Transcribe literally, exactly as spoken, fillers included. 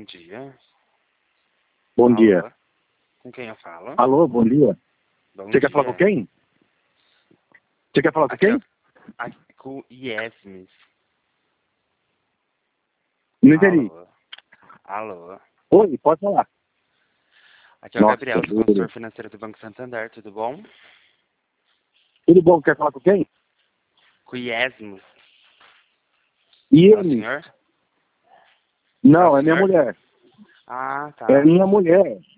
Bom dia. Bom Alô? dia. Com quem eu falo? Alô, bom dia. Bom Você dia. quer falar com quem? Você quer falar com Aqui, quem? ó, aqui com o Yesmis. Não entendi. Alô? Alô? Oi, pode falar. Aqui é o Nossa, Gabriel, do tudo. consultor financeiro do Banco Santander, tudo bom? Tudo bom? Quer falar com quem? Com o Yesmis. E É o ele? senhor? É Não, o é minha senhor? mulher. Ah, tá. É minha mulher.